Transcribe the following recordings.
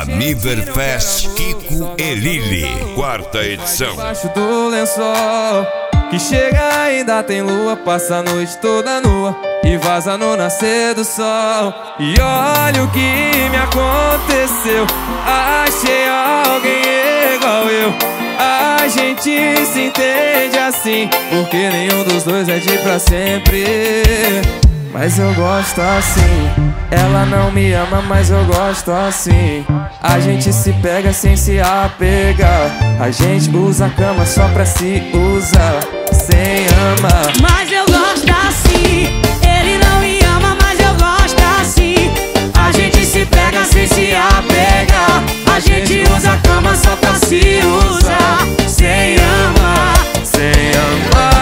Amiverfest Kiko e Lili, 4ª edição. Debaixo do lençol, que chega ainda tem lua, passa a noite toda nua e vaza no nascer do sol. E olha o que me aconteceu, achei alguém igual eu. A gente se entende assim, porque nenhum dos dois é de pra sempre. Mas eu gosto assim, ela não me ama, mas eu gosto assim. A gente se pega sem se apegar, a gente usa a cama só pra se usar, sem amar. Mas eu gosto assim, ele não me ama, mas eu gosto assim. A gente se pega sem se apegar, a gente usa a cama só pra se usar, sem amar, sem amar.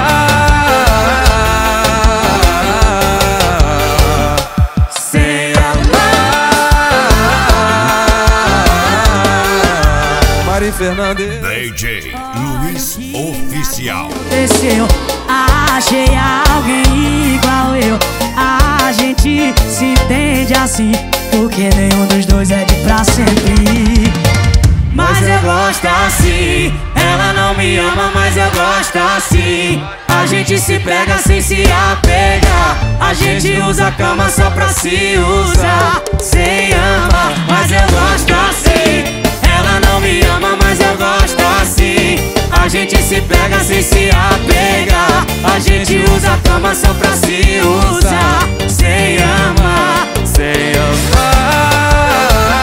Fernandes, DJ Luiz Oficial. Desceu, achei alguém igual eu. A gente se entende assim, porque nenhum dos dois é de pra sempre. Mas eu gosto assim, ela não me ama, mas eu gosto assim. A gente se pega sem se apegar, a gente usa a cama só pra se usar, sem amar. Mas eu gosto assim, ela não me ama, mas eu gosto assim. A gente se pega sem se apegar, a gente usa a cama só pra se usar, sem amar, sem amar,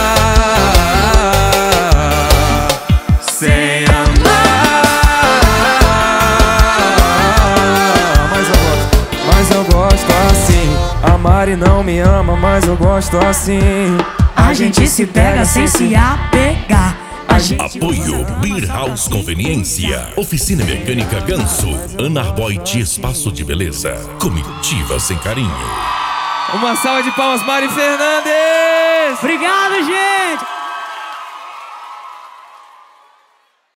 sem amar. Mas eu gosto assim. A Mari não me ama, mas eu gosto assim. A gente se pega sem se apegar. Apoio Beer House Conveniência, Oficina Mecânica Ganso, Anarboit Espaço de Beleza, Comitiva Sem Carinho. Uma salva de palmas, Mari Fernandes! Obrigado, gente!